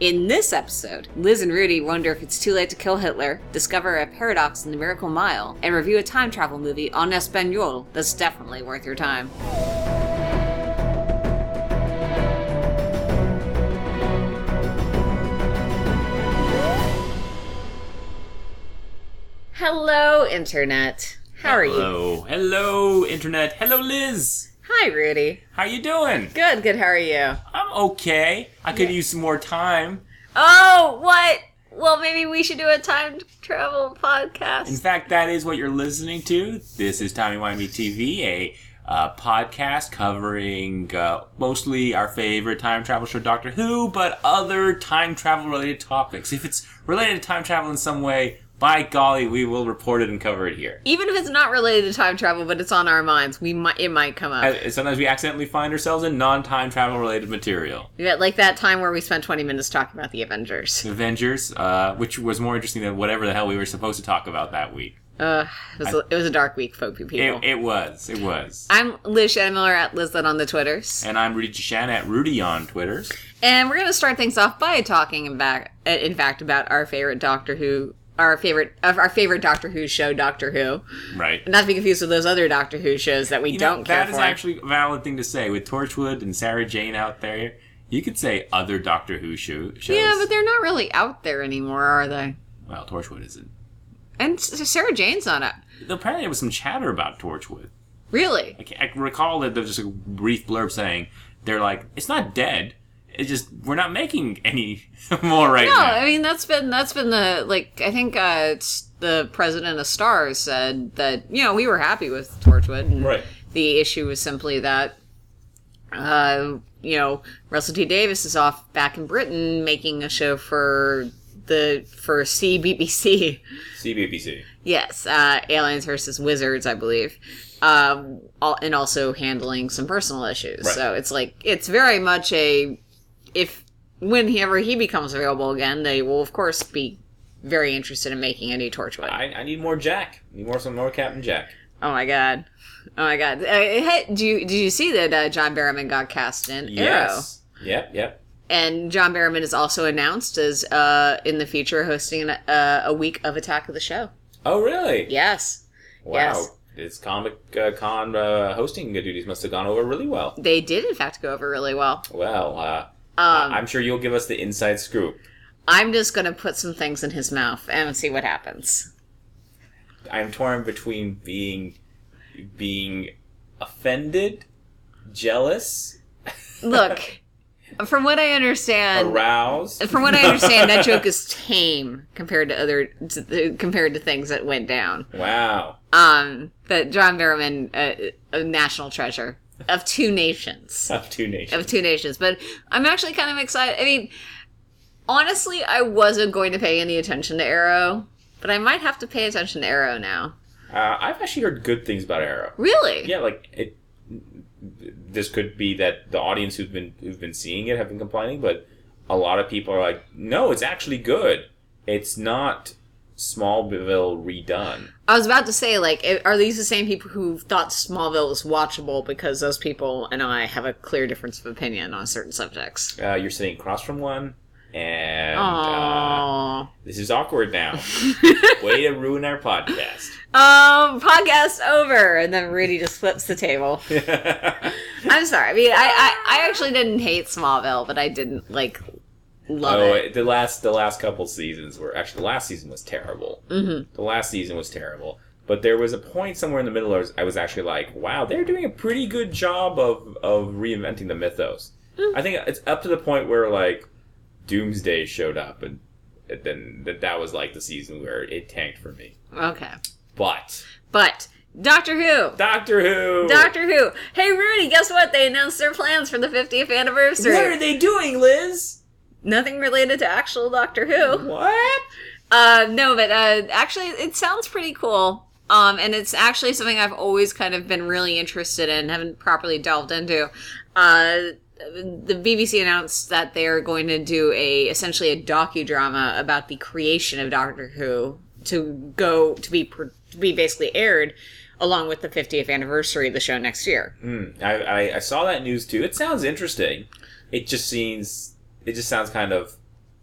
In this episode, Liz and Rudy wonder if it's too late to kill Hitler, discover a paradox in the Miracle Mile, and review a time travel movie en español that's definitely worth your time. Hello, Internet. How are you? Hello, Internet. Hello, Liz. Hi, Rudy. How you doing? Good. How are you? I'm okay. I could use some more time. Oh, what? Well, maybe we should do a time travel podcast. In fact, that is what you're listening to. This is Timey Wimey TV, a podcast covering mostly our favorite time travel show, Doctor Who, but other time travel related topics. If it's related to time travel in some way, by golly, we will report it and cover it here. Even if it's not related to time travel, but it's on our minds, it might come up. Sometimes we accidentally find ourselves in non-time travel related material. Yeah, like that time where we spent 20 minutes talking about the Avengers. Which was more interesting than whatever the hell we were supposed to talk about that week. It was a dark week, people. It was. I'm Liz Shannon Miller at Lizlet on the Twitters. And I'm Rudy Chan at Rudy on Twitters. And we're going to start things off by talking about our favorite Doctor Who. Our favorite Doctor Who show, Doctor Who. Right. Not to be confused with those other Doctor Who shows that we don't care for. That is actually a valid thing to say. With Torchwood and Sarah Jane out there, you could say other Doctor Who shows. Yeah, but they're not really out there anymore, are they? Well, Torchwood isn't. And Sarah Jane's not up. Apparently there was some chatter about Torchwood. Really? I recall that there was just a brief blurb saying, they're like, it's not dead. It's just, we're not making any more now. No, I mean, that's been the, I think it's the president of Starz said that, we were happy with Torchwood. And right. The issue was simply that, Russell T Davies is off back in Britain making a show for CBBC. CBBC. Yes, Aliens versus Wizards, I believe. And also handling some personal issues. Right. So it's very much whenever he becomes available again, they will of course be very interested in making a new Torchwood. I need more Jack. I need some more Captain Jack. Oh my god. Hey, did you see that John Barrowman got cast in Arrow? Yes. Yep. And John Barrowman is also announced as in the future hosting a week of Attack of the Show. Oh really? Yes. Wow. Yes. His Comic Con hosting duties must have gone over really well. They did, in fact, go over really well. Well, I'm sure you'll give us the inside scoop. I'm just going to put some things in his mouth and see what happens. I'm torn between being offended, jealous. Look, from what I understand, aroused. From what I understand, that joke is tame compared to things that went down. Wow. But John Barrowman, a national treasure. Of two nations. But I'm actually kind of excited. I mean, honestly, I wasn't going to pay any attention to Arrow, but I might have to pay attention to Arrow now. I've actually heard good things about Arrow. Really? Yeah, this could be that the audience who've been seeing it have been complaining, but a lot of people are like, no, it's actually good. It's not Smallville redone. I was about to say, are these the same people who thought Smallville was watchable? Because those people and I have a clear difference of opinion on certain subjects. You're sitting across from one, and this is awkward now. Way to ruin our podcast. Podcast over, and then Rudy just flips the table. I'm sorry. I mean, I actually didn't hate Smallville, but I didn't love it. The last couple seasons were actually, the last season was terrible. Mm-hmm. The last season was terrible. But there was a point somewhere in the middle I was actually like, wow, they're doing a pretty good job of reinventing the mythos. Mm-hmm. I think it's up to the point where Doomsday showed up, and then that was the season where it tanked for me. Okay. But Doctor Who! Hey, Rudy, guess what? They announced their plans for the 50th anniversary. What are they doing, Liz? Nothing related to actual Doctor Who. What? No, but actually, it sounds pretty cool. And it's actually something I've always kind of been really interested in, haven't properly delved into. The BBC announced that they're going to do essentially a docudrama about the creation of Doctor Who to be basically aired along with the 50th anniversary of the show next year. I saw that news too. It sounds interesting. It just sounds kind of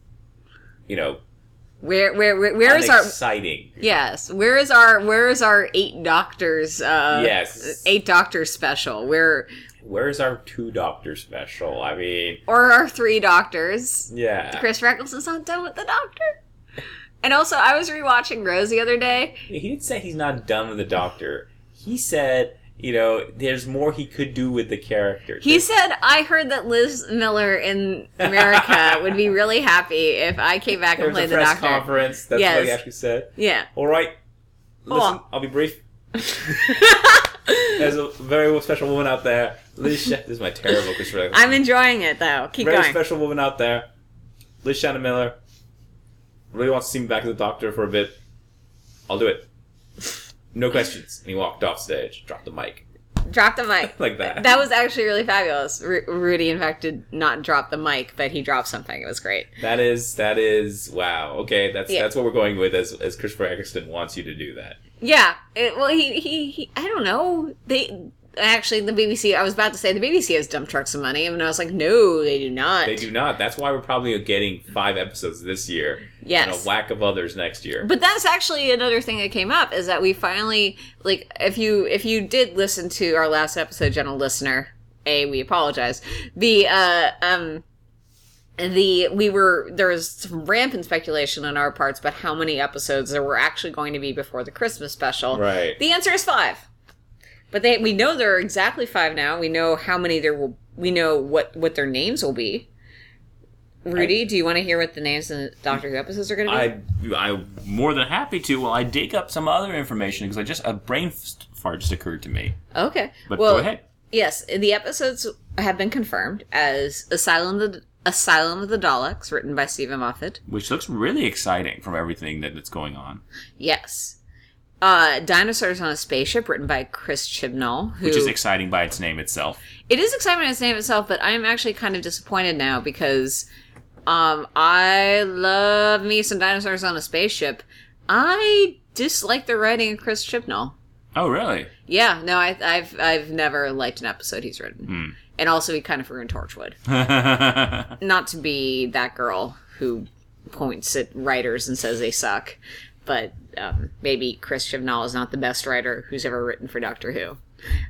where is our exciting? Yes, where is our 8 doctors? Yes, 8 doctors special. Where's our 2 doctors special? I mean, or our 3 doctors? Yeah, Chris Eccleston's not done with the Doctor. And also, I was rewatching Rose the other day. He didn't say he's not done with the Doctor. He said, there's more he could do with the character. He said, I heard that Liz Miller in America would be really happy if I came back and played the Doctor. There was a press conference. That's what he actually said. Yeah. All right. Listen, I'll be brief. There's a very special woman out there. This is my terrible Chris Eccleston. I'm enjoying it, though. Keep going. Very special woman out there. Liz Shannon Miller. Really wants to see me back as the Doctor for a bit. I'll do it. No questions. And he walked off stage. Dropped the mic. Dropped the mic. Like that. That was actually really fabulous. Rudy, in fact, did not drop the mic, but he dropped something. It was great. That is wow. Okay, that's what we're going with as Christopher Eccleston wants you to do that. Yeah. He I don't know. Actually, the BBC, I was about to say, the BBC has dump trucks of money, and I was like, no, they do not. They do not. That's why we're probably getting 5 episodes this year. Yes. And a whack of others next year. But that's actually another thing that came up, is that we finally, if you did listen to our last episode, gentle listener, we apologize. There was some rampant speculation on our parts about how many episodes there were actually going to be before the Christmas special. Right. The answer is 5. But we know there are exactly 5 now. We know how many there will. We know what their names will be. Rudy, do you want to hear what the names of the Doctor Who episodes are going to be? I'm more than happy to. Well, I dig up some other information because a brain fart just occurred to me. Okay, go ahead. Yes, the episodes have been confirmed as Asylum of the Daleks, written by Stephen Moffat, which looks really exciting from everything that's going on. Yes. Dinosaurs on a Spaceship, written by Chris Chibnall. Which is exciting by its name itself. It is exciting by its name itself, but I'm actually kind of disappointed now because I love me some Dinosaurs on a Spaceship. I dislike the writing of Chris Chibnall. Oh, really? Yeah, no, I've never liked an episode he's written. And also he kind of ruined Torchwood. Not to be that girl who points at writers and says they suck. But maybe Chris Chibnall is not the best writer who's ever written for Doctor Who.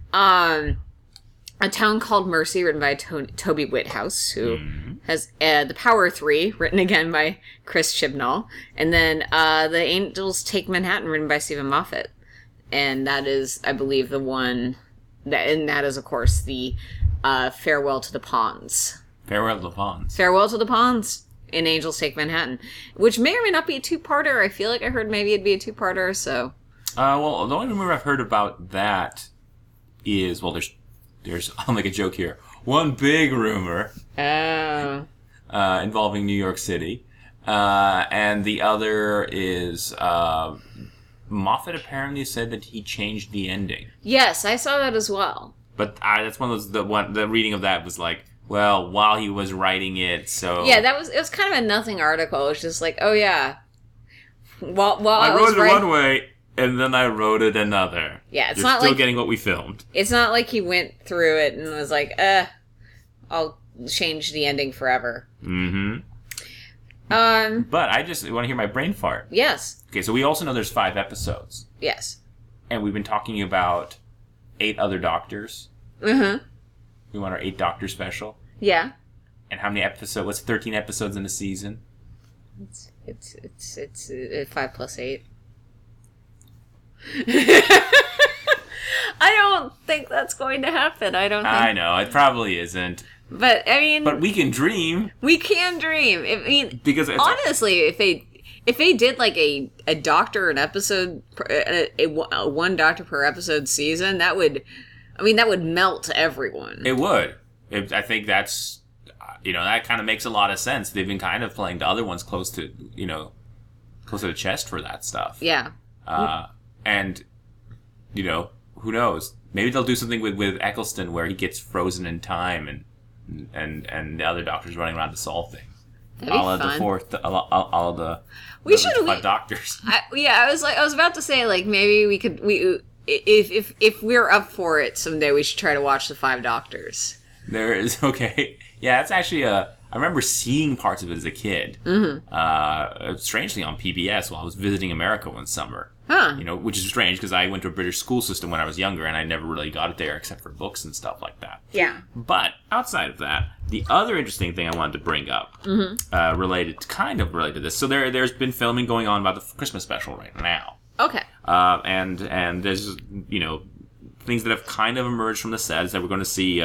A Town Called Mercy, written by Toby Whithouse, who has The Power 3, written again by Chris Chibnall. And then The Angels Take Manhattan, written by Stephen Moffat. And that is, I believe, the one... that is, of course, the Farewell to the Ponds. Farewell to the Ponds. Farewell to the Ponds. In Angels Take Manhattan, which may or may not be a 2-parter. I feel like I heard maybe it'd be a 2-parter, so... well, the only rumor I've heard about that is... Well, there's I'll make a joke here. One big rumor. Oh. Involving New York City. And the other is... Moffat apparently said that he changed the ending. Yes, I saw that as well. But that's one of those... The reading of that was like... Well, while he was writing it, so... Yeah, it was kind of a nothing article. It was just like, oh yeah. While I wrote it one way, and then I wrote it another. Yeah, it's You're not still like... getting what we filmed. It's not like he went through it and was like, I'll change the ending forever. Mm-hmm. But I just want to hear my brain fart. Yes. Okay, so we also know there's 5 episodes. Yes. And we've been talking about 8 other Doctors. Mm-hmm. We want our 8 Doctor special. Yeah. And how many episodes? What's 13 episodes in a season? It's 5 plus 8. I don't think that's going to happen. I know, it probably isn't. But, I mean... But we can dream. We can dream. I mean, because honestly, if they did like a Doctor an episode, a 1 Doctor per episode season, that would melt everyone. It would. I think that's, that kind of makes a lot of sense. They've been kind of playing the other ones close to the chest for that stuff. Yeah. And, who knows? Maybe they'll do something with Eccleston where he gets frozen in time and the other Doctors running around to solve things. That'd be fun. All the 5 Doctors. I was about to say, like, maybe if we're up for it someday, we should try to watch the 5 Doctors. There is, okay. Yeah, that's actually I remember seeing parts of it as a kid. Strangely on PBS while I was visiting America one summer. Huh. You know, which is strange because I went to a British school system when I was younger, and I never really got it there except for books and stuff like that. Yeah. But outside of that, the other interesting thing I wanted to bring up, related to this. So there's been filming going on about the Christmas special right now. Okay. And there's, you know, things that have kind of emerged from the set is that we're going to see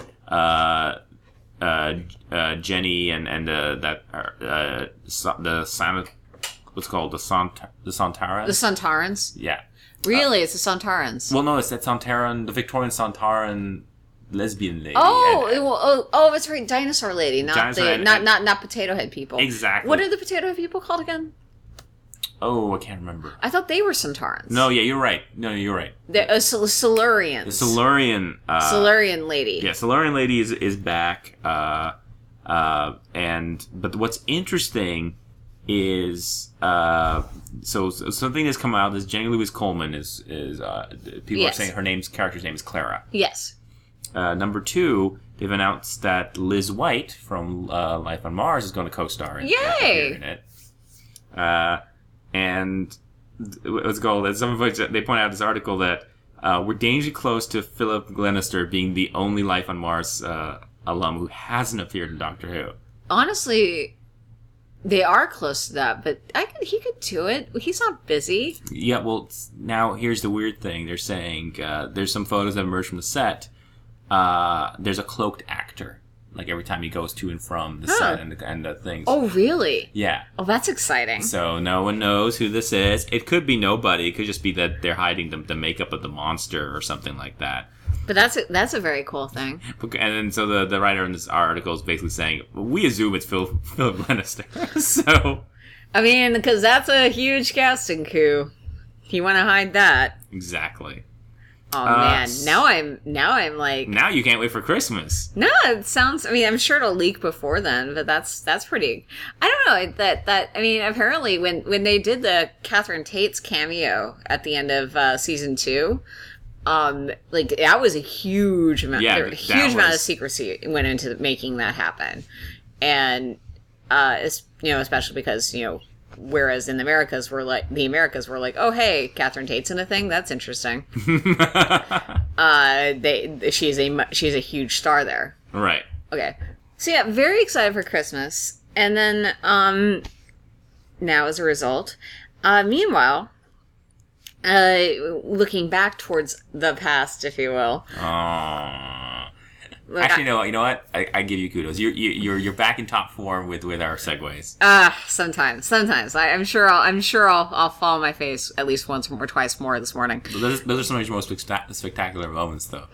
Jenny and the Santa, what's it called, the Sontarans? The Sontarans? Yeah. Really? It's the Sontarans? Well, no, it's that Sontaran, the Victorian Sontaran lesbian lady. That's right, dinosaur lady, not potato head people. Exactly. What are the potato head people called again? Oh, I can't remember. I thought they were Sontarans. No, yeah, you're right. No, you're right. They're Silurians. The Silurian... Silurian lady. Yeah, Silurian lady is back. But what's interesting is... So something that's come out is Jenny Louise Coleman is people are saying character's name is Clara. Yes. Number 2, they've announced that Liz White from Life on Mars is going to co-star in it. And what's called, at some point they point out in this article that we're dangerously close to Philip Glenister being the only Life on Mars alum who hasn't appeared in Doctor Who. Honestly, they are close to that, but he could do it. He's not busy. Yeah, well, now here's the weird thing. They're saying there's some photos that emerge from the set. There's a cloaked actor. Like every time he goes to and from the set and the things. Oh, really? Yeah. Oh, that's exciting. So no one knows who this is. It could be nobody. It could just be that they're hiding the makeup of the monster or something like that. But that's a very cool thing. And then so the writer in this article is basically saying, we assume it's Philip Glenister. So. I mean, because that's a huge casting coup. You want to hide that. Exactly. Oh man, now I'm like... Now you can't wait for Christmas. No, it sounds... I mean, I'm sure it'll leak before then, but that's pretty... I don't know, that I mean, apparently when they did the Catherine Tate's cameo at the end of season 2, like, that was a huge amount... Yeah, amount of secrecy went into making that happen. And, especially because, whereas in the Americas were like, oh hey, Catherine Tate's in a thing. That's interesting. She's a huge star there. Right. Okay. So yeah, very excited for Christmas, and then now as a result, meanwhile, looking back towards the past, if you will. Actually, no. You know what? I give you kudos. You're back in top form with our segues. Sometimes. I'm sure I'll fall on my face at least once or twice more this morning. Those are some of your most spectacular moments, though.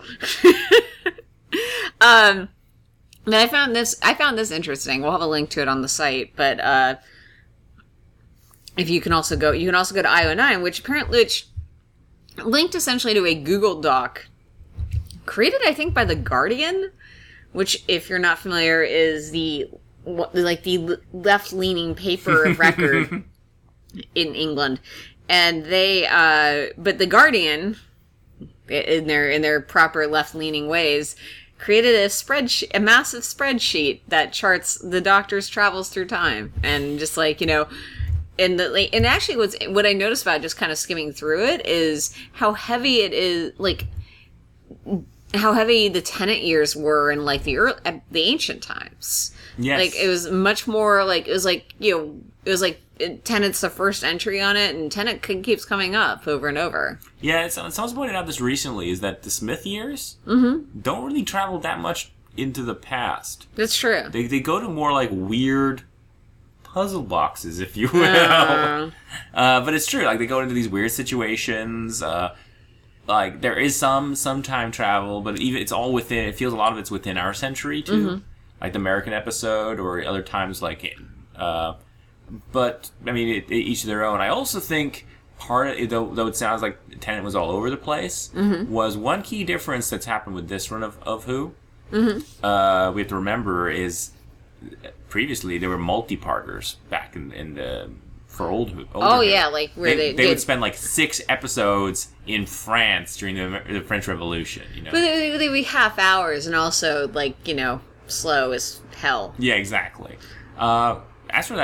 But I found this interesting. We'll have a link to it on the site, but if you can also go to IO9, which linked essentially to a Google Doc. Created, I think, by The Guardian, which, if you're not familiar, is the left-leaning paper of record in England. And but The Guardian, in their proper left-leaning ways, created a massive spreadsheet that charts the Doctor's travels through time, and just and actually, what I noticed about just kind of skimming through it is how heavy it is, how heavy the Tennant years were in the ancient times. Yes. Like it was much more Tennant's the first entry on it, and Tennant keeps coming up over and over. Yeah, someone's pointed out this recently, is that the Smith years don't really travel that much into the past. That's true. They go to more like weird puzzle boxes, if you will. But it's true. Like they go into these weird situations. Like there is some time travel, but even it's all within. It feels a lot of it's within our century too, like the American episode or other times like. But I mean, each of their own. I also think part of it, though it sounds like Tennant was all over the place, was one key difference that's happened with this run of Who. We have to remember is previously there were multi-parters back in the. For older yeah, like where they would spend like 6 episodes in France during the French Revolution, But they'd be half hours, and also slow as hell. Yeah, exactly. As for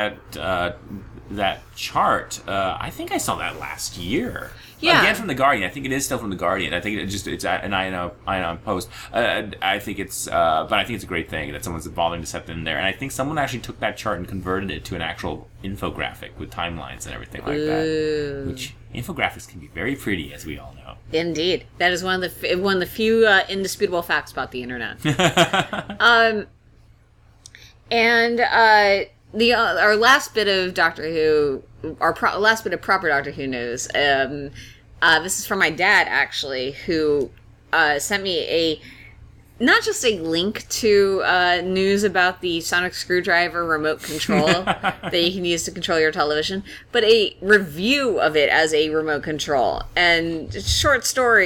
that chart, I think I saw that last year. Yeah. Again from The Guardian. I think it is still from The Guardian. I think it's an Ion Post. I think it's but I think it's a great thing that someone's bothering to set it in there. And I think someone actually took that chart and converted it to an actual infographic with timelines and everything like that. Which infographics can be very pretty, as we all know. Indeed, that is one of the few indisputable facts about the internet. And our last bit of Doctor Who, last bit of proper Doctor Who news. This is from my dad, actually, who sent me not just a link to news about the sonic screwdriver remote control that you can use to control your television, but a review of it as a remote control. And short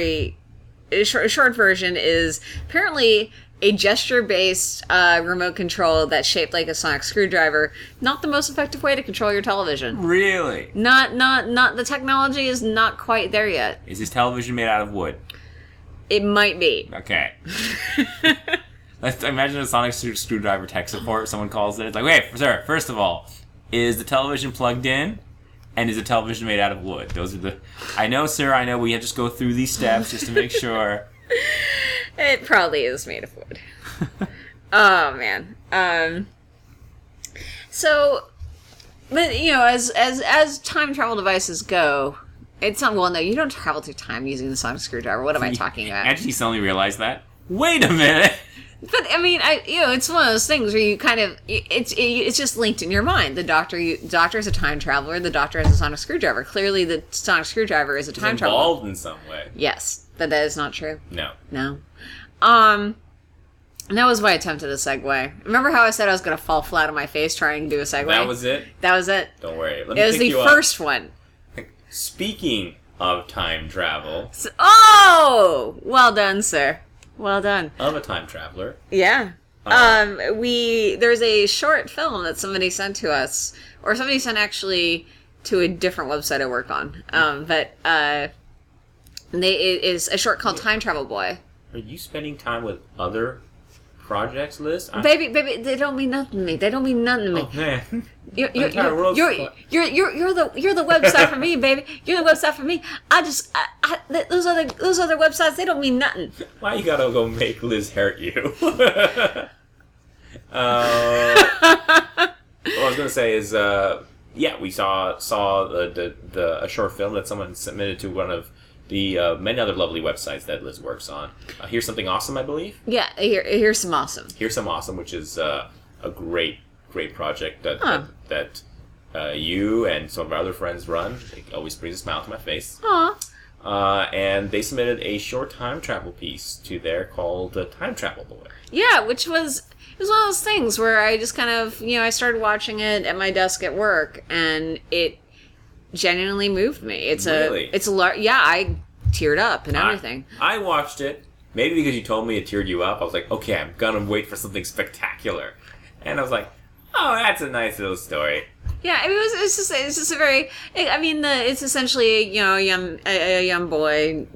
version is apparently a gesture-based remote control that's shaped like a sonic screwdriver. Not the most effective way to control your television. Really? Not. The technology is not quite there yet. Is his television made out of wood? It might be. Okay. Let's imagine a sonic screwdriver tech support. Someone calls it. It's like, wait, sir. First of all, is the television plugged in? And is the television made out of wood? Those are the. I know, sir. I know. We have to just go through these steps just to make sure. It probably is made of wood. Oh man. So, but as time travel devices go, it's not. Well, no, you don't travel through time using the sonic screwdriver. What am I talking about? Actually, suddenly realized that. Wait a minute. But I mean, it's one of those things where you kind of it's just linked in your mind. The doctor is a time traveler. The doctor has a sonic screwdriver. Clearly, the sonic screwdriver is a time traveler. Involved in some way. Yes, but that is not true. No. And that was my attempt at a segue. Remember how I said I was going to fall flat on my face trying to do a segue? That was it? That was it. Don't worry. It was the first one. Speaking of time travel. Oh! Well done, sir. Well done. Of a time traveler. Yeah. There's a short film that somebody sent to us, or somebody sent actually to a different website I work on. It is a short called Time Travel Boy. Are you spending time with other projects, Liz? Baby, they don't mean nothing to me. They don't mean nothing to me. Oh man, you're the website for me, baby. You're the website for me. Those other websites, they don't mean nothing. Why you gotta go make Liz hurt you? What I was gonna say is, we saw a short film that someone submitted to one of the many other lovely websites that Liz works on. Here's Something Awesome, I believe. Yeah, here's some awesome. Here's Some Awesome, which is a great project that you and some of our other friends run. It always brings a smile to my face. Aww. And they submitted a short time travel piece to there called Time Travel Boy. Yeah, which was one of those things where I just kind of, I started watching it at my desk at work, and it genuinely moved me. I teared up and everything. I watched it, maybe because you told me it teared you up. I was like, okay, I'm gonna wait for something spectacular. And I was like, oh, that's a nice little story. Yeah, I mean, it's just a very. It's essentially a young boy.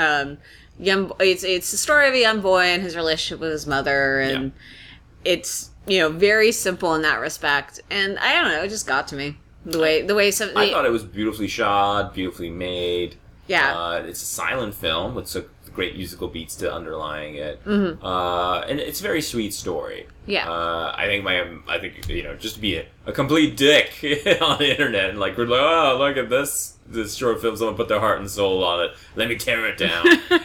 It's the story of a young boy and his relationship with his mother, and it's very simple in that respect. And I don't know, it just got to me the way some. I thought it was beautifully shot, beautifully made. Yeah, it's a silent film with some great musical beats to underlying it, and it's a very sweet story. Yeah, I think just to be a complete dick on the internet and like we're like, oh, look at this short film, someone put their heart and soul on it. Let me tear it down.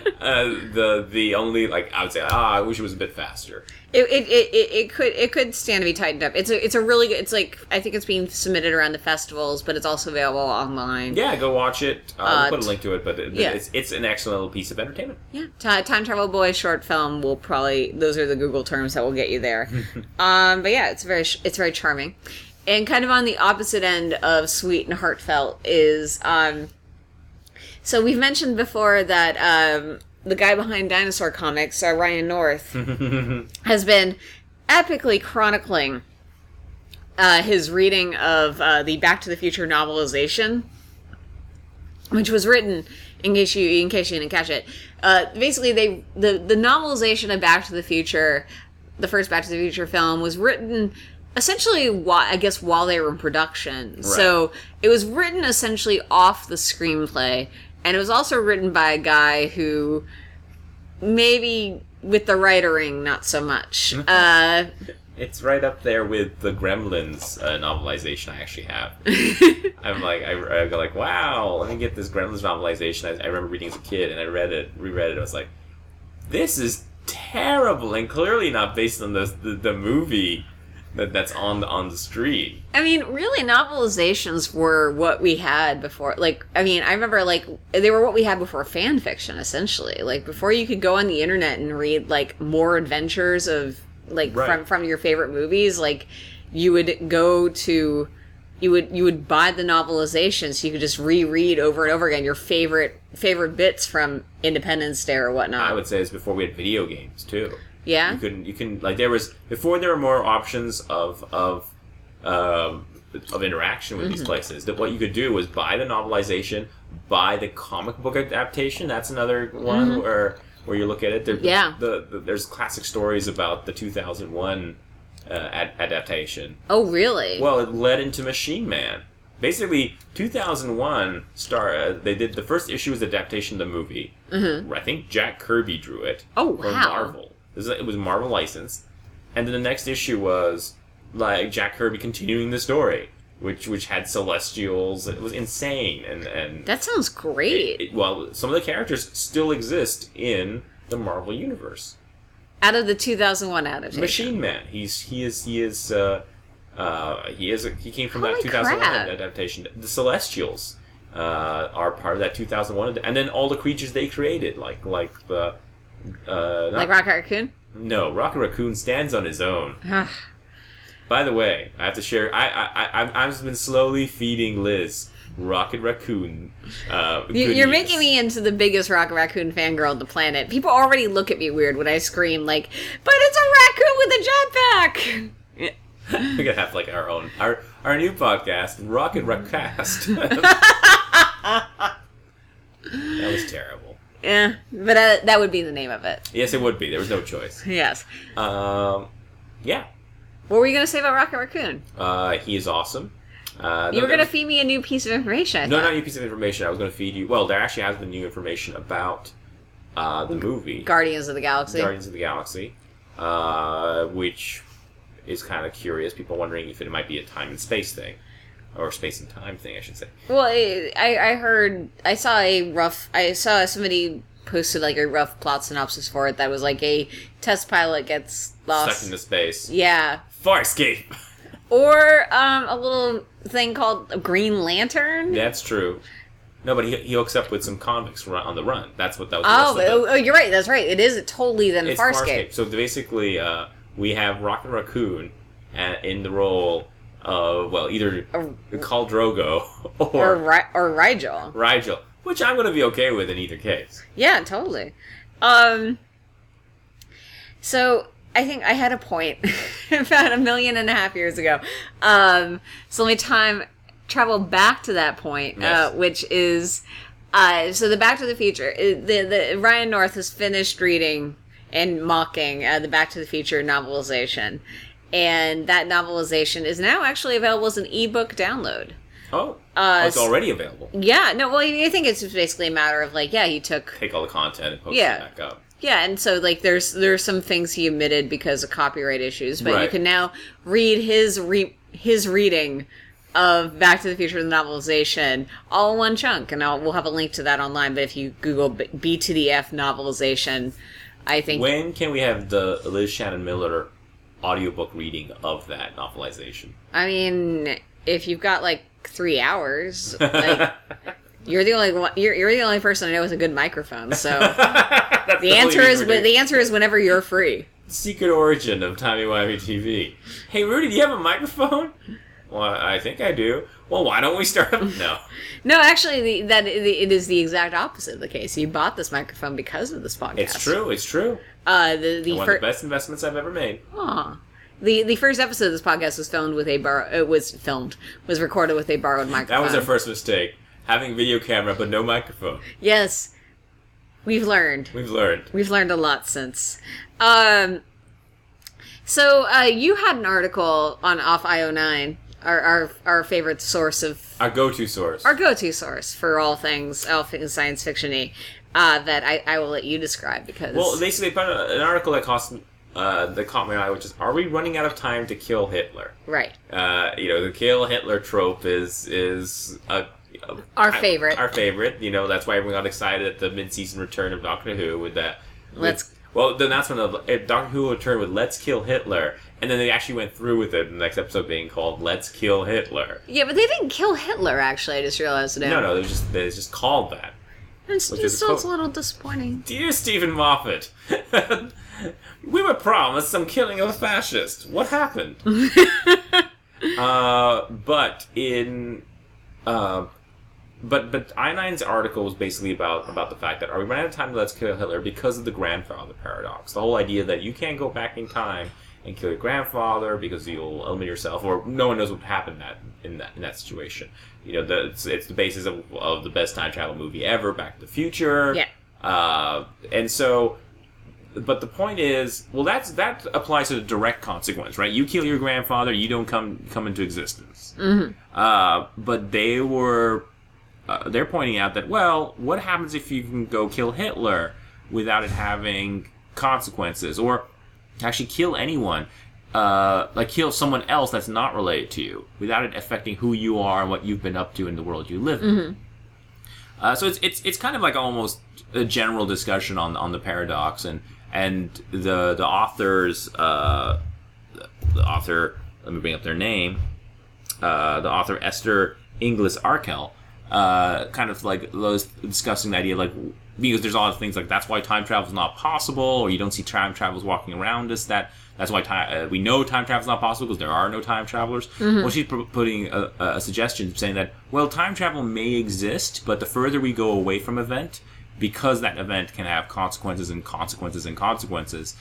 The only I would say, I wish it was a bit faster. It could stand to be tightened up. It's a really good. It's I think it's being submitted around the festivals, but it's also available online. Yeah, go watch it. We'll put a link to it, but it's an excellent little piece of entertainment. Yeah, Time Travel Boy short film will probably, those are the Google terms that will get you there. But yeah, it's very charming. And kind of on the opposite end of sweet and heartfelt is, so we've mentioned before that the guy behind Dinosaur Comics, Ryan North, has been epically chronicling his reading of the Back to the Future novelization, which was written, in case you didn't catch it. Basically, the novelization of Back to the Future the first Back to the Future film was written essentially, while they were in production. Right. So it was written essentially off the screenplay, and it was also written by a guy who with the writering, not so much. It's right up there with the Gremlins novelization I actually have. I go like, wow, let me get this Gremlins novelization. I remember reading as a kid, and I reread it. I was like, this is terrible, and clearly not based on the movie that's on the street. I mean, really, novelizations were what we had before. Like, I mean, I remember, like, they were what we had before fan fiction, essentially. Like, before you could go on the internet and read, like, more adventures of, like, right. from your favorite movies. Like, you would go to... You would buy the novelization so you could just reread over and over again your favorite bits from Independence Day or whatnot. I would say it's before we had video games, too. Yeah? You can like, there was... Before there were more options of interaction with these places, that what you could do was buy the novelization, buy the comic book adaptation. That's another one where you look at it. There's classic stories about the 2001 adaptation. Oh, really? Well, it led into Machine Man. Basically, 2001 they did the first issue was adaptation of the movie. Mm-hmm. I think Jack Kirby drew it. Oh, wow. From Marvel. It was Marvel licensed. And then the next issue was like Jack Kirby continuing the story, which had Celestials. It was insane, and that sounds great. Well, some of the characters still exist in the Marvel universe. Out of the 2001 adaptation, Machine Man. He came from that 2001 adaptation. The Celestials are part of that 2001, and then all the creatures they created, like the like Rocket Raccoon. No, Rocket Raccoon stands on his own. By the way, I have to share. I've been slowly feeding Liz Rocket Raccoon. You're making me into the biggest Rocket Raccoon fangirl on the planet. People already look at me weird when I scream, like, but it's a raccoon with a jetpack! We're gonna have, like, our new podcast, Rocket Raccast. That was terrible. Yeah, but that would be the name of it. Yes, it would be. There was no choice. Yes. Yeah. What were you going to say about Rocket Raccoon? He is awesome. You were going to feed me a new piece of information, not a new piece of information. I was going to feed you... Well, there actually has been new information about the movie. Guardians of the Galaxy. Which is kind of curious. People wondering if it might be a time and space thing. Or space and time thing, I should say. Well, I saw somebody posted, like, a rough plot synopsis for it that was, like, a test pilot gets lost. Stuck into space. Yeah. Farscape! Or a little thing called a Green Lantern. That's true. No, but he hooks up with some convicts on the run. That was. Oh, you're right. That's right. It is totally then Farscape. So basically, we have Rocket Raccoon in the role of, well, either Khal Drogo or Rigel. Rigel, which I'm going to be okay with in either case. Yeah, totally. So I think I had a point about 1.5 million years ago. So let me travel back to that point, yes. Which is so the Back to the Future. The Ryan North has finished reading and mocking the Back to the Future novelization, and that novelization is now actually available as an ebook download. Oh, it's already available. Yeah, no, well, I think it's basically a matter of, like, he take all the content and post it back up. Yeah, and so, like, there's some things he omitted because of copyright issues, but right. You can now read his reading of Back to the Future, the novelization, all in one chunk, and we'll have a link to that online, but if you Google B to the F novelization, I think... When can we have the Liz Shannon Miller audiobook reading of that novelization? I mean, if you've got, like, 3 hours, like... You're the only one. You're the only person I know with a good microphone. So the answer is whenever you're free. Secret origin of Timey-Wimey TV. Hey Rudy, do you have a microphone? Well, I think I do. Well, why don't we start up? No. No, actually, it is the exact opposite of the case. You bought this microphone because of this podcast. It's true. It's true. One of the best investments I've ever made. Aw. The first episode of this podcast was filmed with was recorded with a borrowed microphone. That was our first mistake. Having a video camera, but no microphone. Yes. We've learned. We've learned a lot since. So you had an article on Off IO9, our favorite source of Our go-to source. our go-to source for all things science fiction-y, that I will let you describe because Well, basically, they put an article that caught my eye, which is, are we running out of time to kill Hitler? right, The kill Hitler trope is our favorite. Our favorite. That's why everyone got excited at the mid-season return of Doctor Who with that. The announcement of Doctor Who will return with "Let's Kill Hitler," and then they actually went through with it. The next episode being called "Let's Kill Hitler." Yeah, but they didn't kill Hitler. Actually, I just realized now. No, it was just called that. It's a little disappointing. Dear Stephen Moffat, we were promised some killing of a fascist. What happened? But I9's article was basically about the fact that, are we running out of time to Let's Kill Hitler because of the grandfather paradox? The whole idea that you can't go back in time and kill your grandfather because you'll eliminate yourself, or no one knows what happened in that situation. It's the basis of the best time travel movie ever, Back to the Future. Yeah. And so, but the point is, well, that applies to the direct consequence, right? You kill your grandfather, you don't come into existence. Mm-hmm. But they're pointing out that, well, what happens if you can go kill Hitler without it having consequences, or actually kill anyone, like kill someone else that's not related to you, without it affecting who you are and what you've been up to in the world you live in. Mm-hmm. So it's kind of like almost a general discussion on the paradox, and the authors, the author, let me bring up their name, the author Esther Inglis Arkell, kind of like was discussing the idea, like, because there's a lot of things like that's why time travel is not possible, or you don't see time travelers walking around us. That's why we know time travel is not possible because there are no time travelers. Mm-hmm. Well, she's putting a suggestion saying that, well, time travel may exist, but the further we go away from event, because that event can have consequences and consequences and consequences.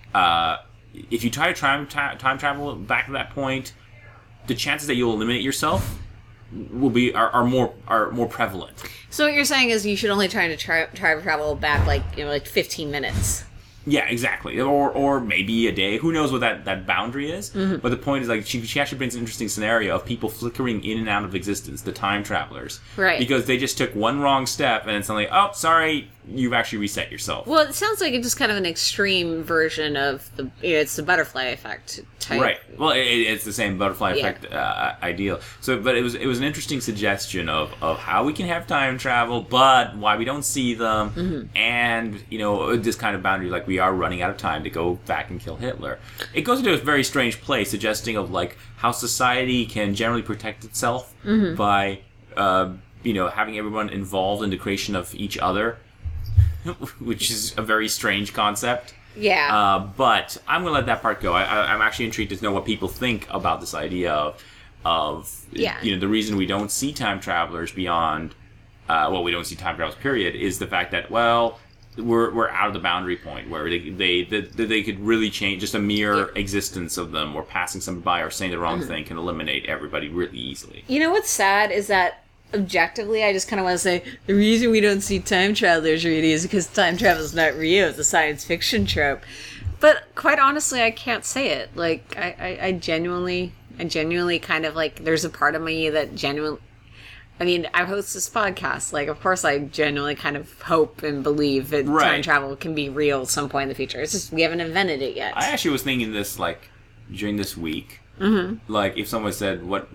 If you try to time travel back to that point, the chances that you'll eliminate yourself are more prevalent. So what you're saying is you should only try to travel back like 15 minutes. Yeah, exactly. Or maybe a day. Who knows what that boundary is? Mm-hmm. But the point is, like, she actually brings an interesting scenario of people flickering in and out of existence, the time travelers. Right. Because they just took one wrong step and it's suddenly, oh, sorry, you've actually reset yourself. Well, it sounds like it's just kind of an extreme version of it's the butterfly effect type. Right. Well, it's the same butterfly effect ideal. So, but it was an interesting suggestion of how we can have time travel, but why we don't see them, mm-hmm. and this kind of boundary, like we are running out of time to go back and kill Hitler. It goes into a very strange place, suggesting of like how society can generally protect itself mm-hmm. by having everyone involved in the creation of each other, which is a very strange concept. Yeah. But I'm going to let that part go. I'm actually intrigued to know what people think about this idea of the reason we don't see time travelers beyond, we don't see time travelers, period, is the fact that, well, we're out of the boundary point where they could really change. Just a mere existence of them, or passing somebody by, or saying the wrong mm-hmm. thing can eliminate everybody really easily. You know what's sad is that objectively, I just kind of want to say the reason we don't see time travelers really is because time travel is not real. It's a science fiction trope. But quite honestly, I can't say it. Like, I genuinely kind of like, there's a part of me that genuinely, I mean, I host this podcast. Like, of course, I genuinely kind of hope and believe that time travel can be real at some point in the future. It's just we haven't invented it yet. I actually was thinking this, like, during this week. Mm-hmm. Like, if someone said, what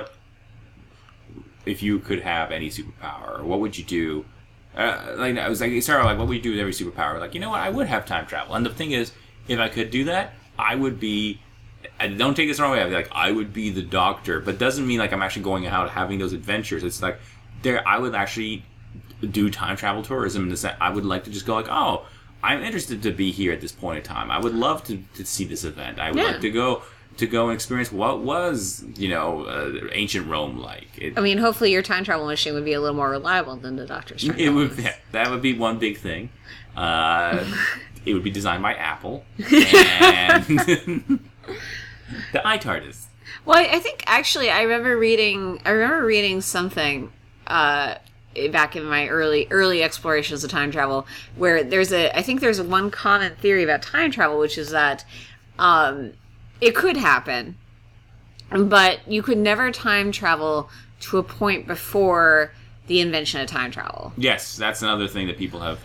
if you could have any superpower, what would you do? I was like, Sarah, like, what would you do with every superpower? Like, you know what? I would have time travel. And the thing is, if I could do that, I would be. And don't take this the wrong way. I'd be like, I would be the Doctor, but doesn't mean like I'm actually going out having those adventures. It's like, I would actually do time travel tourism in the sense I would like to just go like, oh, I'm interested to be here at this point in time. I would love to see this event. I would like to go and experience what was, ancient Rome like. I mean, hopefully your time travel machine would be a little more reliable than the Doctor's time travel. That would be one big thing. It would be designed by Apple. And the iTardis. Well, I think actually I remember reading something back in my early explorations of time travel where there's one common theory about time travel, which is that it could happen, but you could never time travel to a point before the invention of time travel. Yes, that's another thing that people have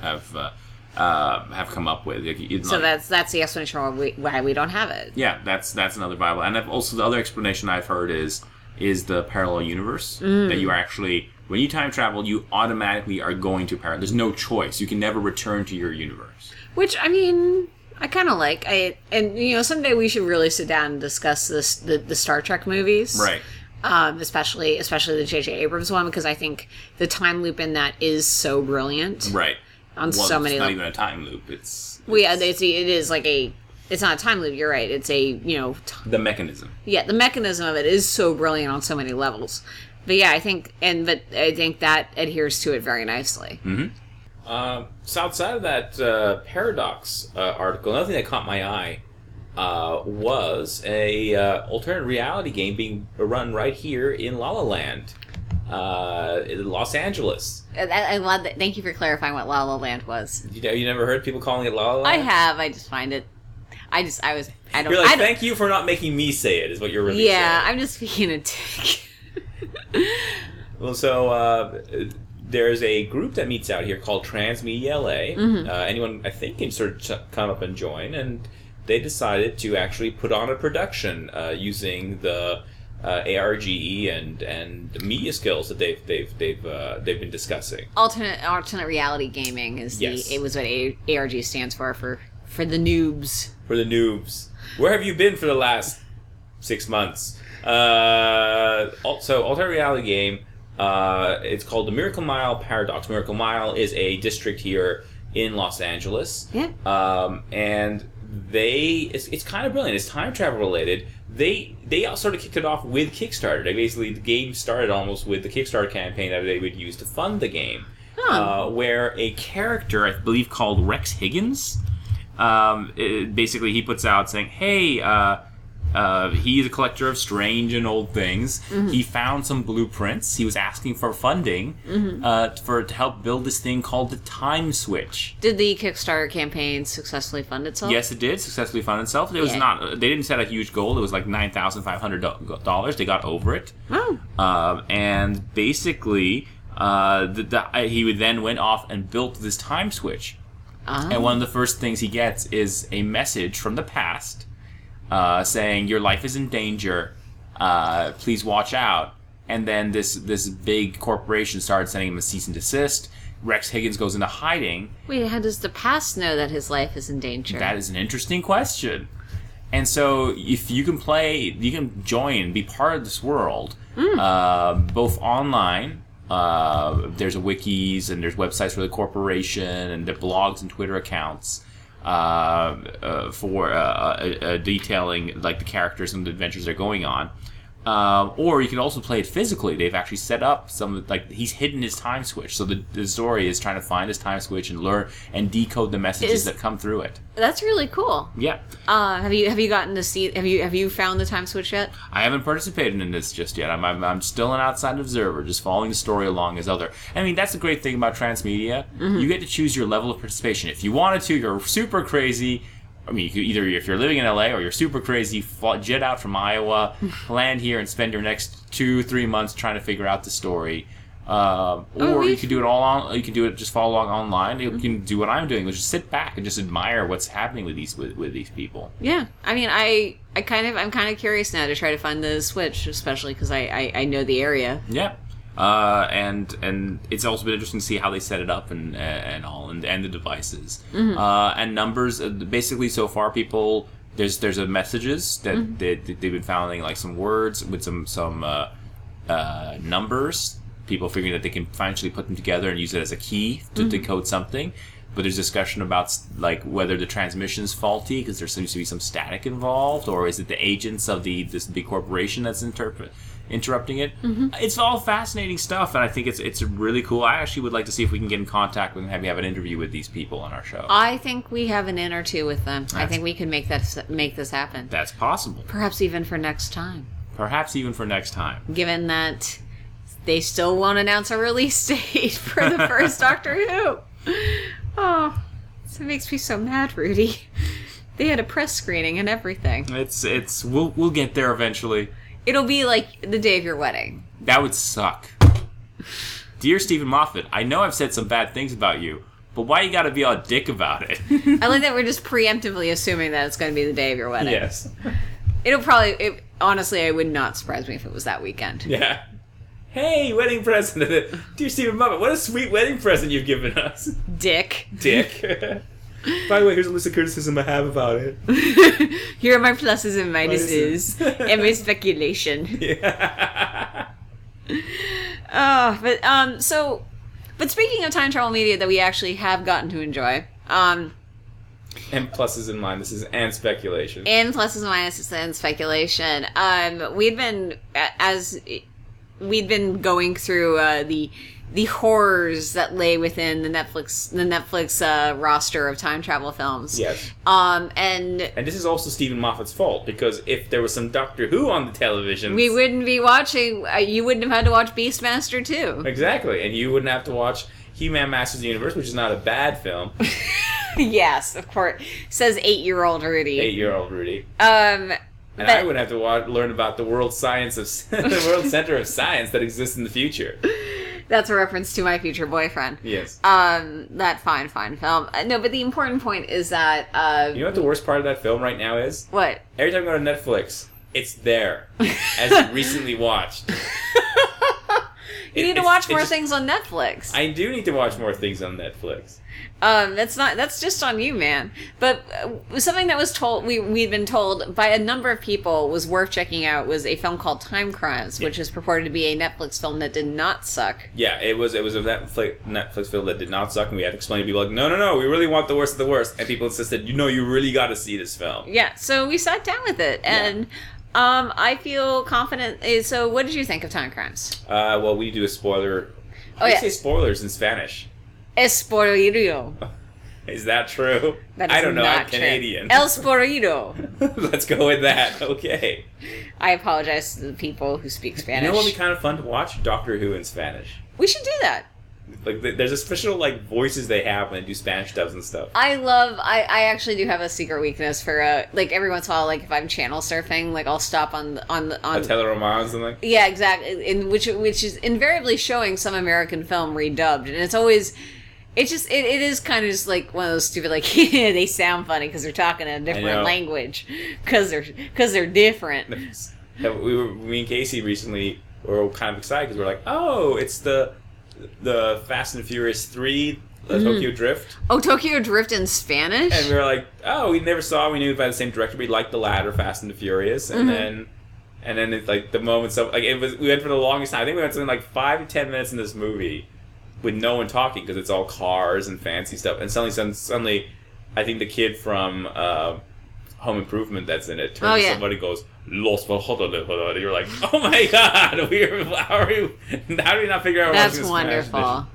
come up with. So that's the explanation why we don't have it. Yeah, that's another viable. And also the other explanation I've heard is the parallel universe, that you are actually, when you time travel, you automatically are going to parallel. There's no choice. You can never return to your universe. Which, I mean, I kind of like. Someday we should really sit down and discuss the Star Trek movies. Right. Especially the J.J. Abrams one, because I think the time loop in that is so brilliant. Right. So many. It's not even a time loop. It is like a. It's not a time loop. You're right. It's a the mechanism. Yeah, the mechanism of it is so brilliant on so many levels. But yeah, I think that adheres to it very nicely. Mm-hmm. So outside of that Paradox article, another thing that caught my eye was a alternate reality game being run right here in La La Land, in Los Angeles. I'm glad that. Thank you for clarifying what La La Land was. You never heard people calling it La La Land? I have. I just find it. I don't. You're like, thank you for not making me say it. Is what you're really saying. Yeah, I'm just being a dick. Well, so there's a group that meets out here called Transmedia LA. Mm-hmm. Anyone, I think, can sort of come up and join, and they decided to actually put on a production using the ARGE and media skills that they've been discussing. Alternate reality gaming is it was what ARG stands for the noobs. For the noobs. Where have you been for the last 6 months? Also, alternate reality game. It's called the Miracle Mile Paradox. Miracle Mile is a district here in Los Angeles. Yeah. And it's kind of brilliant. It's time travel related. They all sort of kicked it off with Kickstarter. The game started almost with the Kickstarter campaign that they would use to fund the game. Where a character, I believe called Rex Higgins, basically he puts out saying, hey, he's a collector of strange and old things. Mm-hmm. He found some blueprints. He was asking for funding to help build this thing called the Time Switch. Did the Kickstarter campaign successfully fund itself? Yes, it did successfully fund itself. It was not. They didn't set a huge goal. It was like $9,500. They got over it. Oh. And basically, he then went off and built this Time Switch. Oh. And one of the first things he gets is a message from the past. Saying your life is in danger, please watch out. And then this big corporation started sending him a cease and desist. Rex Higgins goes into hiding. Wait, how does the past know that his life is in danger? That is an interesting question. And so if you can play, you can join, be part of this world, both online. There's a wikis and there's websites for the corporation and their blogs and Twitter accounts. For detailing like the characters and the adventures they're going on, or you can also play it physically. They've actually set up he's hidden his time switch, so the story is trying to find his time switch and learn and decode the messages that come through it. That's really cool. Yeah. Have you gotten to see? Have you found the time switch yet? I haven't participated in this just yet. I'm still an outside observer, just following the story along as other. I mean, that's the great thing about transmedia. Mm-hmm. You get to choose your level of participation. If you wanted to, you're super crazy. I mean, you could either, if you're living in LA or you're super crazy, jet out from Iowa, land here, and spend your next 2-3 months trying to figure out the story. Or you could do it you can do it just follow along online. You can do what I'm doing, which is sit back and just admire what's happening with these people. Yeah, I mean, I'm kind of curious now to try to find the Switch, especially because I know the area. Yeah. And it's also been interesting to see how they set it up and the devices and numbers. Basically, so far, people there's a messages that they've been finding, like some words with some numbers. People figuring that they can financially put them together and use it as a key to decode something. But there's discussion about like whether the transmission's faulty because there seems to be some static involved, or is it the agents of this big corporation that's interrupting it. Mm-hmm. It's all fascinating stuff, and I think it's really cool. I actually would like to see if we can get in contact with and have an interview with these people on our show. I think we have an in or two with them. I think we can make this happen. That's possible. Perhaps even for next time. Given that they still won't announce a release date for the first Doctor Who. Oh, it makes me so mad, Rudy. They had a press screening and everything. We'll get there eventually. It'll be like the day of your wedding. That would suck. Dear Stephen Moffat, I know I've said some bad things about you, but why you gotta be all dick about it? I like that we're just preemptively assuming that it's going to be the day of your wedding. Yes. Honestly, it would not surprise me if it was that weekend. Yeah. Hey, wedding present. Dear Stephen Moffat, what a sweet wedding present you've given us. Dick. By the way, here's a list of criticism I have about it. Here are my pluses and minuses. And my speculation. Yeah. But speaking of time travel media that we actually have gotten to enjoy, and pluses and minuses and speculation. And pluses and minuses and speculation. We'd been going through the horrors that lay within the Netflix roster of time travel films. Yes. And this is also Stephen Moffat's fault, because if there was some Doctor Who on the television, we wouldn't be watching. You wouldn't have had to watch Beastmaster 2. Exactly, and you wouldn't have to watch He-Man Masters of the Universe, which is not a bad film. Yes, of course. Says 8-year-old Rudy. 8-year-old Rudy. And I would have to learn about the World the World Center of Science that exists in the future. That's a reference to My Future Boyfriend. Yes. That fine film. No, but the important point is that... you know what the worst part of that film right now is? What? Every time I go to Netflix, it's there. As recently watched. You need to watch more things on Netflix. I do need to watch more things on Netflix. That's just on you, man. But something that was told, we'd been told by a number of people was worth checking out was a film called Time Crimes, which is purported to be a Netflix film that did not suck. Yeah, it was a Netflix film that did not suck, and we had to explain to people like, no, we really want the worst of the worst, and people insisted, you really got to see this film. Yeah, so we sat down with it, and I feel confident. So, what did you think of Time Crimes? Well, we do a spoiler. How do you say spoilers in Spanish? Spoiler. Is that true? That is I don't know. I'm true. Canadian. El spoiler. Let's go with that. Okay. I apologize to the people who speak Spanish. You know what would be kind of fun to watch? Doctor Who in Spanish. We should do that. Like, there's a special voices they have when they do Spanish dubs and stuff. I actually do have a secret weakness for every once in a while, if I'm channel surfing, I'll stop on a Teleroman or something. Yeah, exactly. In which is invariably showing some American film redubbed, and it's always. It is kind of just like one of those stupid they sound funny because they're talking in a different language because they're different. Me and Casey recently were kind of excited because we're like, oh, it's the Fast and Furious 3 Tokyo Drift. Oh, Tokyo Drift in Spanish? And we were like, oh, we never saw it. We knew it by the same director. We liked the latter, Fast and the Furious, and then it's the moment. So we went for the longest time. I think we went something 5 to 10 minutes in this movie with no one talking because it's all cars and fancy stuff. And suddenly, I think the kid from Home Improvement that's in it turns to somebody goes, Los Valhalla. You're like, oh my god, how do we not figure out that's wonderful.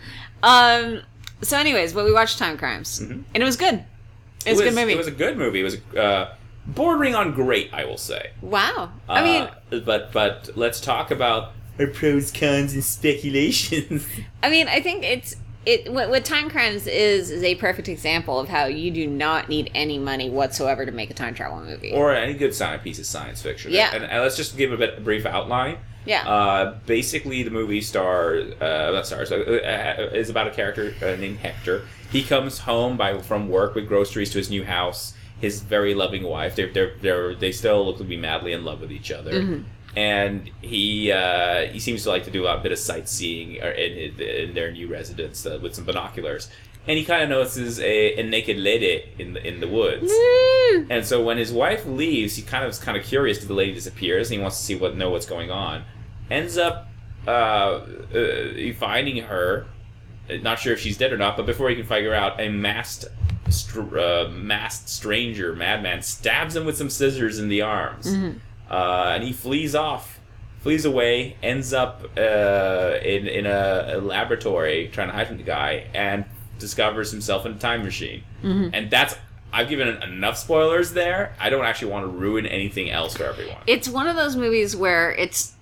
So anyways, we watched Time Crimes, and it was good. It was a good movie. It was a good movie. It was bordering on great, I will say. Wow. But let's talk about our pros, cons, and speculations. I think what Time Crimes is a perfect example of how you do not need any money whatsoever to make a time travel movie. Or any good piece of science fiction. Yeah. And let's just give a brief outline. Yeah. Basically, the movie is about a character named Hector. He comes home from work with groceries to his new house. His very loving wife. They still look to be madly in love with each other. Mm-hmm. And he seems to like to do a bit of sightseeing in their new residence with some binoculars. And he kind of notices a naked lady in the woods. Mm. And so when his wife leaves, he kind of curious because the lady disappears, and he wants to see know what's going on. Ends up finding her. Not sure if she's dead or not, but before he can figure out, a masked stranger, madman, stabs him with some scissors in the arms. Mm-hmm. And he flees away, ends up in a laboratory trying to hide from the guy, and discovers himself in a time machine. Mm-hmm. And I've given enough spoilers there. I don't actually want to ruin anything else for everyone. It's one of those movies where it's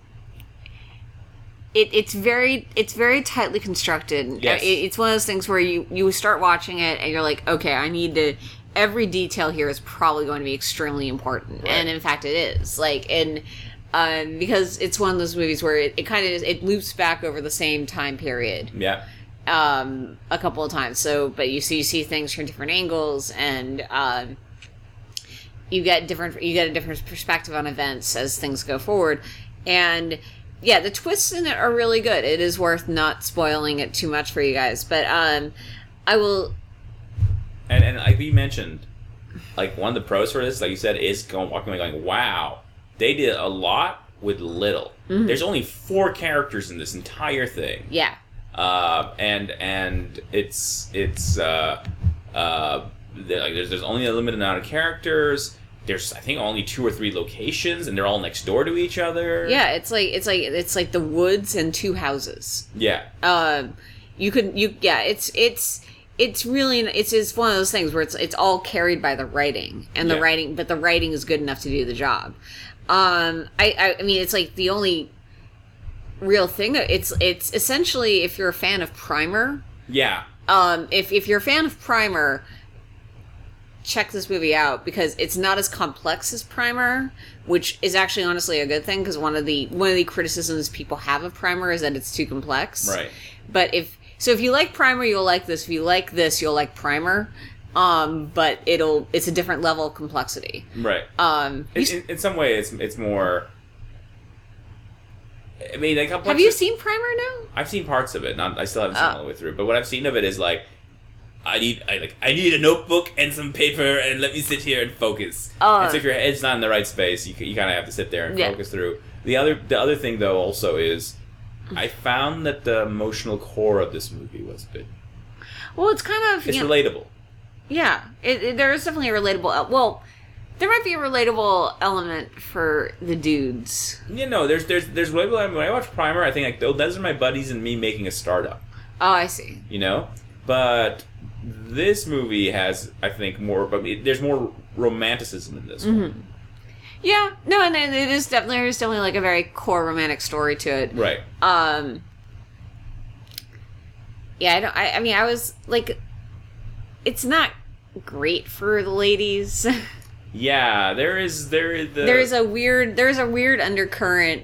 very tightly constructed. Yes. It's one of those things where you start watching it and you're like, okay, I need to every detail here is probably going to be extremely important, and in fact, it is. Like, because it's one of those movies where it kind of it loops back over the same time period. Yeah. A couple of times. So, but you see things from different angles, and you get a different perspective on events as things go forward, and yeah, the twists in it are really good. It is worth not spoiling it too much for you guys, but I will. And like we mentioned, like one of the pros for this, like you said, is walking away going, wow, they did a lot with little. Mm-hmm. There's only 4 characters in this entire thing. Yeah. And it's like there's only a limited amount of characters. There's I think only 2 or 3 locations, and they're all next door to each other. Yeah, it's like the woods and 2 houses. Yeah. It's really it's one of those things where it's all carried by the writing, and the writing is good enough to do the job. I mean, it's like the only real thing. It's essentially, if you're a fan of Primer. Yeah. If you're a fan of Primer, check this movie out, because it's not as complex as Primer, which is actually honestly a good thing, because one of the criticisms people have of Primer is that it's too complex. Right. But if you like Primer, you'll like this. If you like this, you'll like Primer. But it's a different level of complexity. Right. In some way, it's more. I mean, like, have you seen Primer now? I've seen parts of it. I still haven't seen it all the way through. But what I've seen of it is like, I need a notebook and some paper, and let me sit here and focus. And so if your head's not in the right space, you kind of have to sit there and focus through. The other thing though also is, I found that the emotional core of this movie was a bit. Well, it's kind of relatable. Yeah, there is definitely a relatable. Well, there might be a relatable element for the dudes. You know, there's relatable. I mean, when I watch Primer, I think like those are my buddies and me making a startup. Oh, I see. You know, but this movie has, I think, more. But there's more romanticism in this one. Yeah, no, and there's definitely like a very core romantic story to it. Right. Yeah, I mean, I was like, it's not great for the ladies. Yeah, there's a weird undercurrent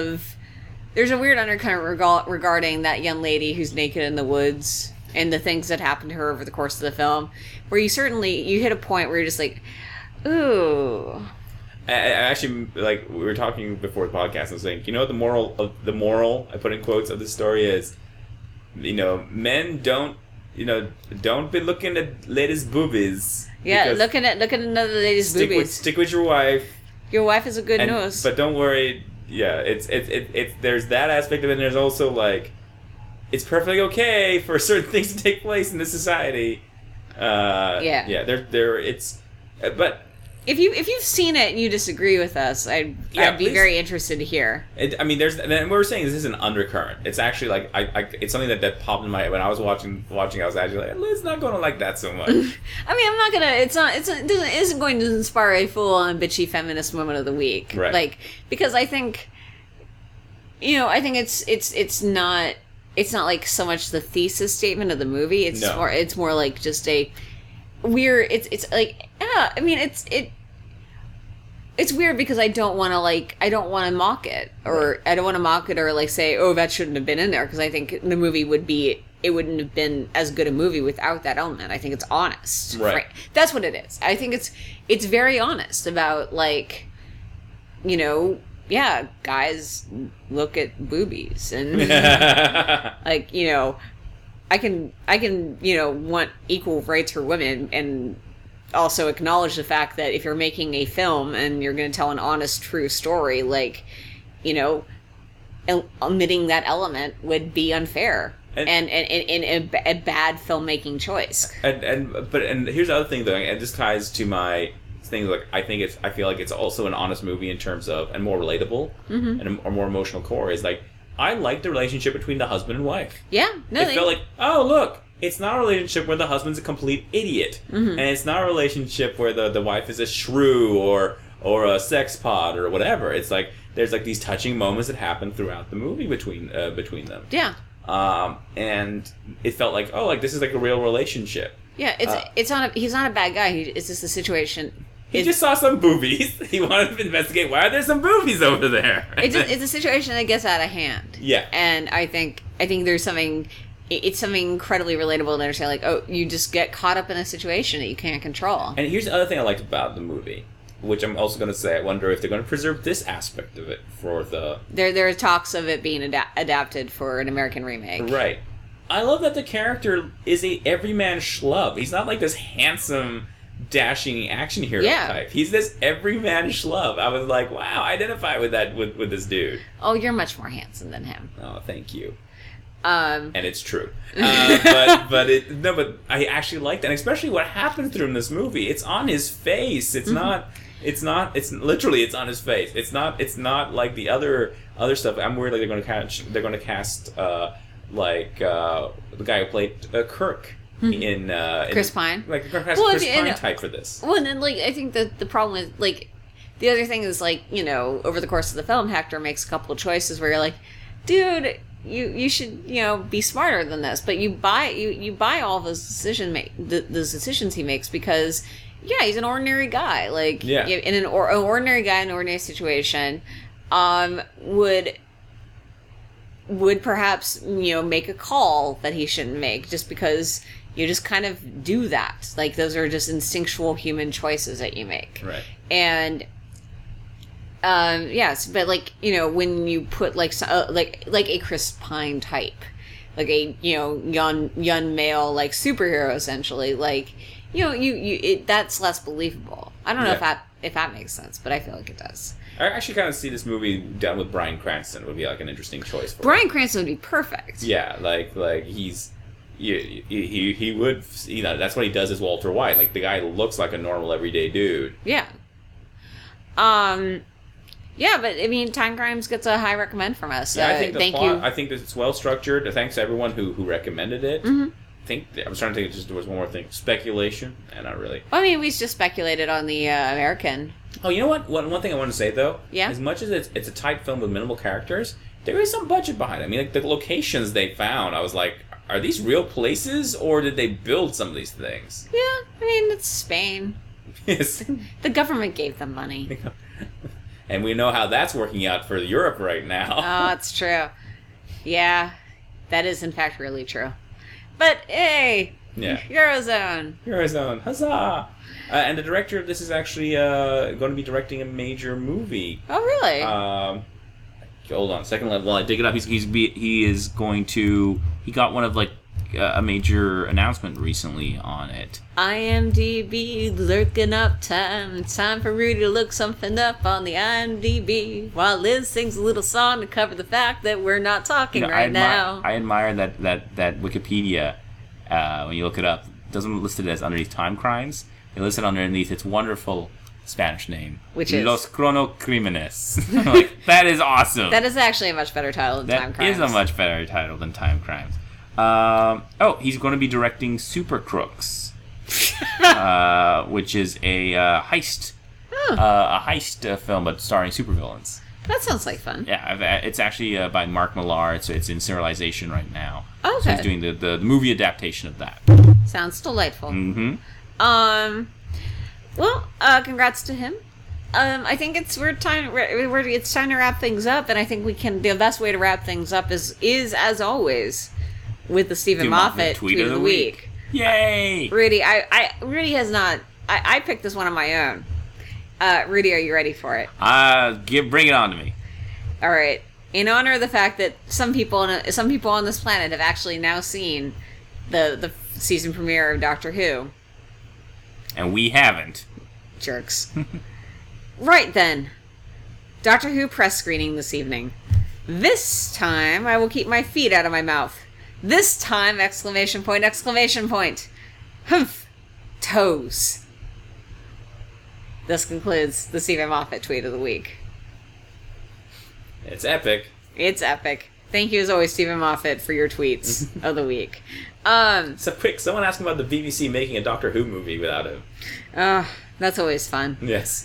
regarding that young lady who's naked in the woods and the things that happen to her over the course of the film, where you hit a point where you're just like, ooh. I actually, like, we were talking before the podcast, I was saying, you know what the moral I put in quotes of this story is, you know, men don't be looking at ladies' boobies. Yeah, looking at another lady's boobies. Stick with your wife. Your wife is a good nose. But don't worry. Yeah, it's there's that aspect of it, and there's also like, it's perfectly okay for certain things to take place in this society. But if you've seen it and you disagree with us, I'd be very interested to hear. I mean, and what we're saying is this is an undercurrent. It's actually like it's something that popped in my head when I was watching. I was actually like, Liz not going to like that so much. I mean, I'm not gonna. It isn't going to inspire a full-on bitchy feminist moment of the week, right? Like, because I think, it's not like so much the thesis statement of the movie. It's more like just a weird. It's like, I mean, it's weird because I don't want to mock it, or I don't want to mock it, or like say, oh, that shouldn't have been in there, because I think the movie wouldn't have been as good a movie without that element. I think it's honest. Right. That's what it is. I think it's very honest about, like, guys look at boobies and like, I can want equal rights for women, and also acknowledge the fact that if you're making a film and you're going to tell an honest, true story, like, omitting that element would be unfair and a bad filmmaking choice. And here's the other thing, though, and this ties to my thing. Like, I feel like it's also an honest movie in terms of, and more relatable, and a more emotional core. Is like, I like the relationship between the husband and wife. Yeah, no, it felt like, oh, look. It's not a relationship where the husband's a complete idiot, and it's not a relationship where the wife is a shrew or a sex pot or whatever. It's like there's like these touching moments that happen throughout the movie between them. Yeah. and it felt like, oh, like this is like a real relationship. Yeah, he's not a bad guy. It's just a situation. He just saw some boobies. He wanted to investigate, why are there some boobies over there? It's a situation that gets out of hand. Yeah. And I think there's something... It's something incredibly relatable to understand, like, oh, you just get caught up in a situation that you can't control. And here's the other thing I liked about the movie, which I'm also going to say, I wonder if they're going to preserve this aspect of it for the... There are talks of it being adapted for an American remake. Right. I love that the character is a everyman schlub. He's not like this handsome, dashing action hero type. He's this everyman schlub. I was like, wow, I identify with that with this dude. Oh, you're much more handsome than him. Oh, thank you. And it's true, but I actually liked that, and especially what happens through in this movie. It's on his face. It's not. It's literally it's on his face. It's not like the other stuff. I'm worried like they're going to cast the guy who played Kirk in Chris Pine, like Chris Pine type for this. Well, and then I think that the problem is the other thing is over the course of the film, Hector makes a couple of choices where you're like, dude. You should be smarter than this, but you buy all those decisions he makes because he's an ordinary guy in an ordinary guy in an ordinary situation would perhaps make a call that he shouldn't make just because you just kind of do that, those are just instinctual human choices that you make, right? And yes, but when you put like a Chris Pine type, like a young male superhero essentially, that's less believable. I don't know if that makes sense, but I feel like it does. I actually kind of see this movie done with Bryan Cranston would be an interesting choice for Bryan Cranston would be perfect. Yeah, he's he would that's what he does as Walter White. The guy looks like a normal everyday dude. Yeah. Yeah, but I mean, Time Crimes gets a high recommend from us. Yeah, I think I think that it's well structured. Thanks to everyone who recommended it. Mm-hmm. I was trying to think. There was one more thing. Speculation, and not really. Well, I mean, we just speculated on the American. Oh, you know what? One thing I want to say though. Yeah. As much as it's a tight film with minimal characters, there is some budget behind it. I mean, the locations they found, I was like, are these real places or did they build some of these things? Yeah, I mean, it's Spain. Yes. The government gave them money. And we know how that's working out for Europe right now. Oh, it's true. Yeah, that is in fact really true. But hey, Eurozone, huzzah! And the director of this is actually going to be directing a major movie. Oh, really? Hold on a second. While I dig it up, he got one of a major announcement recently on it. IMDb lurking up time. It's time for Rudy to look something up on the IMDb while Liz sings a little song to cover the fact that we're not talking now. I admire that Wikipedia, when you look it up, doesn't list it as underneath Time Crimes. They list it underneath its wonderful Spanish name, which is Los Cronocrímenes. That is awesome. That is actually a much better title than Time Crimes. That is a much better title than Time Crimes. He's going to be directing Super Crooks, which is a heist, film, but starring supervillains. That sounds like fun. Yeah, it's actually by Mark Millar. It's in serialization right now. Okay. So he's doing the movie adaptation of that. Sounds delightful. Mm-hmm. Congrats to him. I think it's time to wrap things up, and I think the best way to wrap things up is as always with the Stephen Moffat tweet of the week. Yay! Rudy, Rudy has not. I picked this one on my own. Rudy, are you ready for it? Bring it on to me. All right. In honor of the fact that some people on this planet have actually now seen the season premiere of Doctor Who, and we haven't. Jerks. Right then, Doctor Who press screening this evening. This time, I will keep my feet out of my mouth. This time, exclamation point, exclamation point. Humph. Toes. This concludes the Stephen Moffat tweet of the week. It's epic. It's epic. Thank you as always, Stephen Moffat, for your tweets of the week. So quick, someone asked me about the BBC making a Doctor Who movie without him. That's always fun. Yes.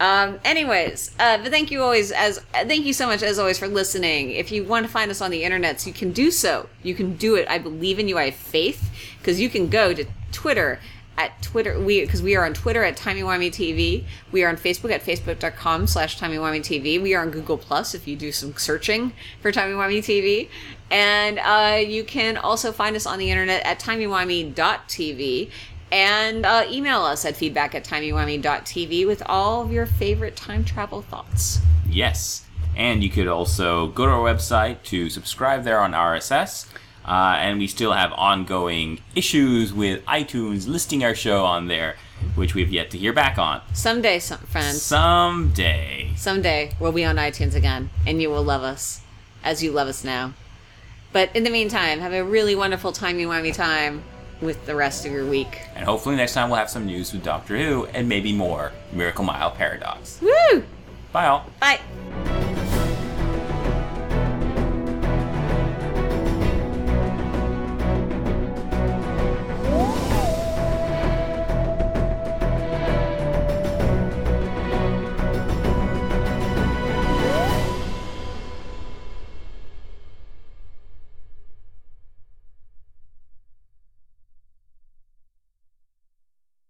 Anyways, but thank you so much as always for listening. If you want to find us on the internet, you can do so. You can do it. I believe in you. I have faith, because you can go to Twitter because we are on Twitter at TimeyWimeyTV. We are on Facebook at facebook.com/TimeyWimeyTV. We are on Google Plus if you do some searching for TimeyWimeyTV. And you can also find us on the internet at TimeyWimey.tv. And email us at feedback@timeyWimey.tv with all of your favorite time travel thoughts. Yes. And you could also go to our website to subscribe there on RSS. And we still have ongoing issues with iTunes listing our show on there, which we've yet to hear back on. Someday, friends. Someday We'll be on iTunes again, and you will love us as you love us now. But in the meantime, have a really wonderful timey-wimey time with the rest of your week. And hopefully next time we'll have some news with Doctor Who and maybe more Miracle Mile Paradox. Woo! Bye all. Bye.